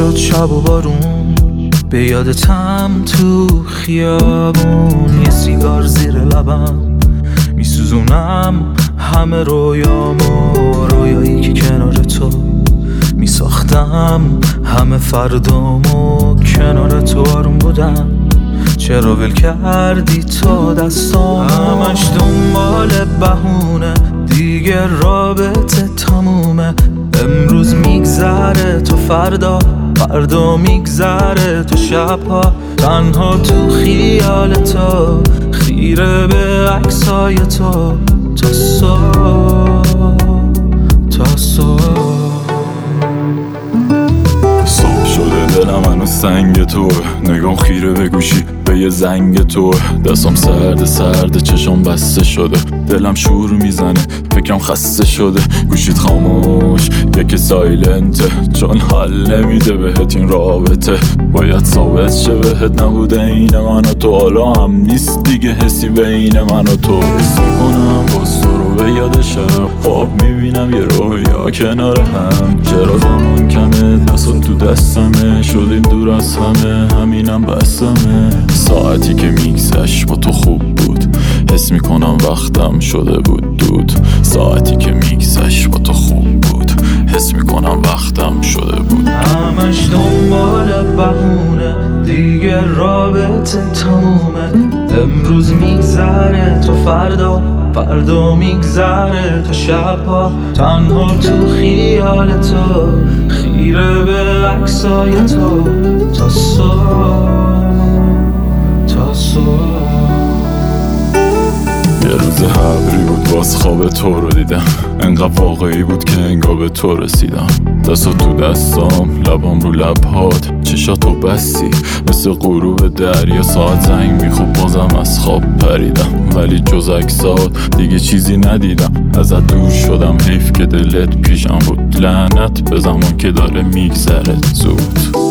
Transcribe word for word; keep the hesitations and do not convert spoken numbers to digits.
شد شب و بارون، به یادتم تو خیابون. یه سیگار زیر لبم میسوزونم همه رویامو، رویایی که کنار تو میساختم همه فردامو. کنار تو آروم بودم، چرا ول کردی تو دستام؟ همش دنبال بهونه، دیگه رابطه تمومه. امروز میگذره تو فردا، فردا میگذره تو شبها. تنها تو خیال تو، خیره به عکسای تو. تا صبح تا صبح صبح شده دلم هنو سنگ تو، نگام خیره به گوشی به یه زنگ تو. دستم سرد سرد چشم بسته شده، دلم شور میزنه فکرم خسته شده. گوشیت خاموش یکی سایلنته، چون حال نمیده بهت این رابطه. باید ثابت شه بهت نبوده این من و تو، حالا هم نیست دیگه حسی بین من و تو. حس میکنم باز تو رو به یاد شب، خواب میبینم یه رویا کنار هم. چرا زمان کمه دستم تو دستمه، شدیم دور از همه همینم بسمه. ساعتی که میگذشت با تو خوب بود، حس میکنم وقتم شده بود دود. ساعتی که میگذشت با تو خوب بود، حس میکنم وقتم شده بود. همش دنبال بهونه، دیگه رابطه تمومه. امروز میگذره تو فردا، فردا میگذره تا شبها. تنها تو خیال تو، خیره به عکسای تو. تا صبح تا صبح. یه روز ابری بود باز خواب تو رو دیدم، انقدر واقعی بود که انگار به تو رسیدم. دستو تو دستام، لبام رو لبهات، چشاتو بستی مثل غروب دریا. ساعت زنگ میخوب بازم از خواب پریدم، ولی جز عکسات دیگه چیزی ندیدم. ازت دور شدم حیف که دلت پیشم بود، لعنت به زمان که داره میگذره زود.